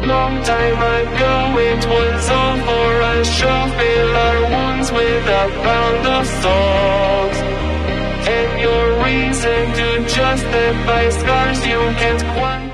Long time ago it was all for a show. Fill our wounds with a pound of salt. And your reason to justify scars you can't quantify.